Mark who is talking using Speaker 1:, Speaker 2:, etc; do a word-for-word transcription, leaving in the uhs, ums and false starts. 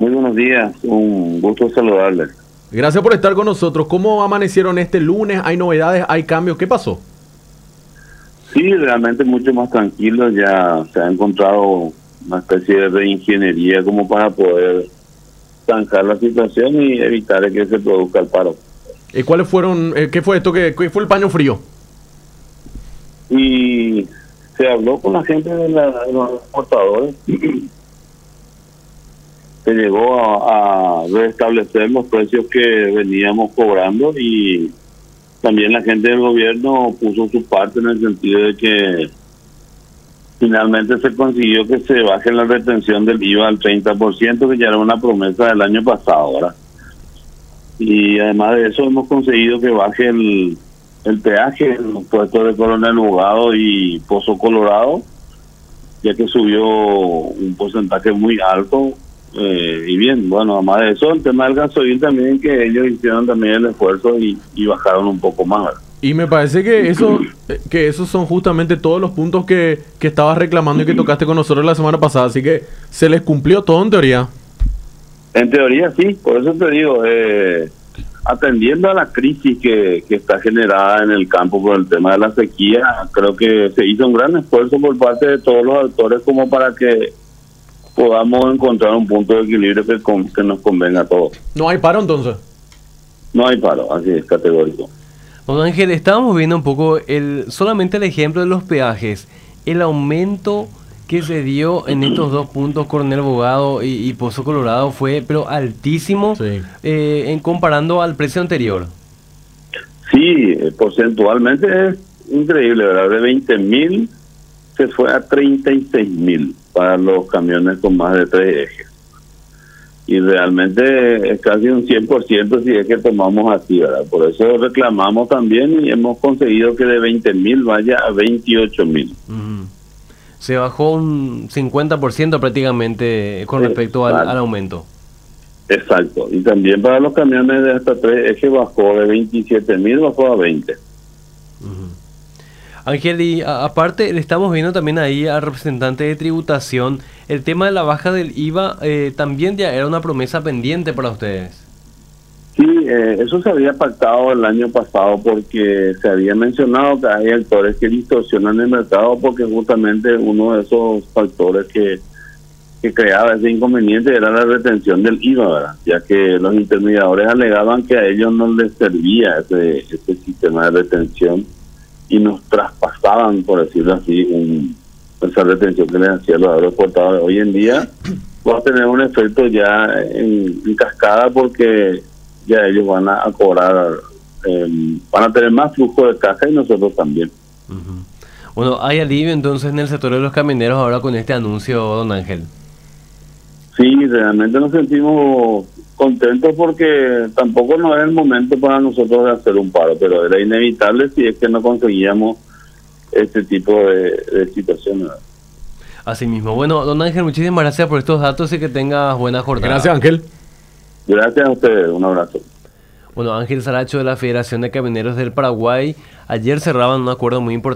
Speaker 1: Muy buenos días, un gusto saludarles.
Speaker 2: Gracias por estar con nosotros. ¿Cómo amanecieron este lunes? ¿Hay novedades? ¿Hay cambios? ¿Qué pasó?
Speaker 1: Sí, realmente mucho más tranquilo, ya se ha encontrado una especie de reingeniería como para poder zanjar la situación y evitar que se produzca el paro.
Speaker 2: Eh, ¿Cuáles fueron? Eh, ¿Qué fue esto? ¿Qué, qué fue el paño frío?
Speaker 1: Y se habló con la gente de, la, de los exportadores, se llegó a, a restablecer los precios que veníamos cobrando y también la gente del gobierno puso su parte en el sentido de que finalmente se consiguió que se baje la retención del I V A al treinta por ciento, que ya era una promesa del año pasado, ¿verdad? Y además de eso hemos conseguido que baje el, el peaje en los puestos de Coronel Bogado y Pozo Colorado, ya que subió un porcentaje muy alto. Eh, y bien, bueno, además de eso, el tema del gasoil también, que ellos hicieron también el esfuerzo y, y bajaron un poco más, ¿verdad?
Speaker 2: Y me parece que eso, que esos son justamente todos los puntos que, que estabas reclamando y que tocaste con nosotros la semana pasada, así que se les cumplió todo en teoría.
Speaker 1: En teoría sí, por eso te digo, eh, atendiendo a la crisis que, que está generada en el campo por el tema de la sequía, creo que se hizo un gran esfuerzo por parte de todos los actores como para que podamos encontrar un punto de equilibrio que, con, que nos convenga a todos.
Speaker 2: ¿No hay paro entonces?
Speaker 1: No hay paro, así es, categórico.
Speaker 3: Don Ángel, estábamos viendo un poco el solamente el ejemplo de los peajes, el aumento que se dio en estos dos puntos, Coronel Bogado y, y Pozo Colorado, fue pero altísimo,
Speaker 2: Sí.
Speaker 3: eh, en comparando al precio anterior.
Speaker 1: Sí, eh, porcentualmente es increíble, ¿verdad? De veinte mil se fue a treinta y seis mil para los camiones con más de tres ejes. Y realmente es casi un cien por ciento si es que tomamos así, ¿verdad? Por eso reclamamos también y hemos conseguido que de veinte mil vaya a veintiocho mil.
Speaker 3: Uh-huh. Se bajó un cincuenta por ciento prácticamente con respecto al, al aumento.
Speaker 1: Exacto. Y también para los camiones de hasta tres ejes bajó de veintisiete mil, bajó a veinte.
Speaker 3: Uh-huh. Ángel, y a, aparte le estamos viendo también ahí al representante de tributación, el tema de la baja del I V A eh, también ya era una promesa pendiente para ustedes.
Speaker 1: Sí, eh, eso se había pactado el año pasado porque se había mencionado que hay actores que distorsionan el mercado porque justamente uno de esos factores que, que creaba ese inconveniente era la retención del I V A, ¿verdad? Ya que los intermediadores alegaban que a ellos no les servía ese, ese sistema de retención y nos traspasaban, por decirlo así, un, esa retención que les hacían los agroexportadores. Hoy en día va a tener un efecto ya en, en cascada porque ya ellos van a, a cobrar, eh, van a tener más flujo de caja y nosotros también.
Speaker 3: Uh-huh. Bueno, ¿hay alivio entonces en el sector de los camioneros ahora con este anuncio, don Ángel?
Speaker 1: Sí, realmente nos sentimos contentos porque tampoco no es el momento para nosotros de hacer un paro, pero era inevitable si es que no conseguíamos este tipo de, de situaciones.
Speaker 3: Así mismo. Bueno, don Ángel, muchísimas gracias por estos datos y que tengas buena jornada.
Speaker 2: Gracias, Ángel.
Speaker 1: Gracias a ustedes, un abrazo.
Speaker 3: Bueno, Ángel Saracho de la Federación de Camioneros del Paraguay, ayer cerraban un acuerdo muy importante.